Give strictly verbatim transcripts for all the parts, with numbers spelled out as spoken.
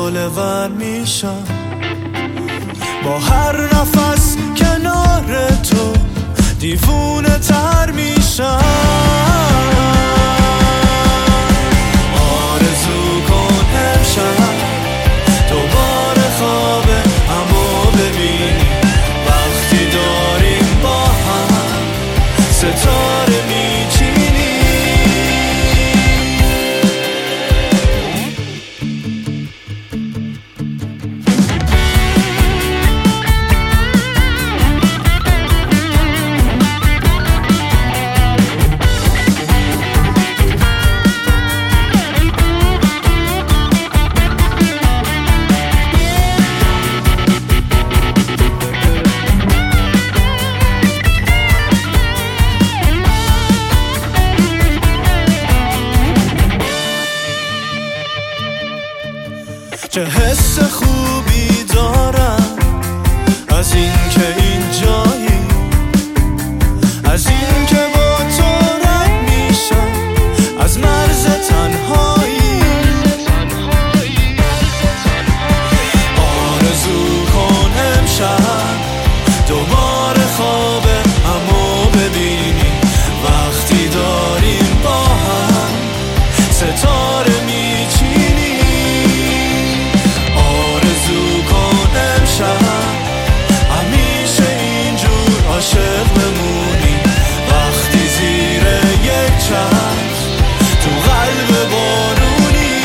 حوله ور میشم، با هر نفس کنار تو دیوونه تر میشم. آرزو کن امشب دوباره خواب همو ببینیم، وقتی داریم با هم ستاره میچینیم. چه حس خوبی دارم از این که اینجایی، از این که با تو رد میشم از مرز تنهایی. آرزو کن امشب دوباره خواب همو ببینیم، وقتی داریم با هم ستاره میچینیم. همیشه اینجور عاشق بمونی، وقتی زیر یک چشم تو قلب بارونی.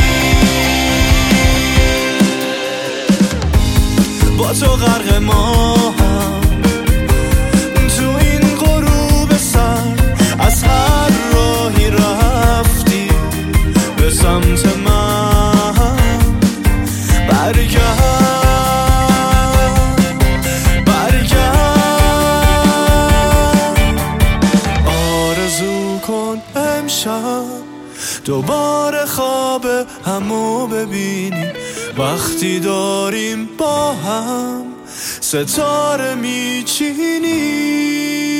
با تو غرق ما هم تو این غروب سر، از هر راهی رفتی به سمت من برگرد. دوباره خواب همو ببینیم، وقتی داریم با هم ستاره میچینیم.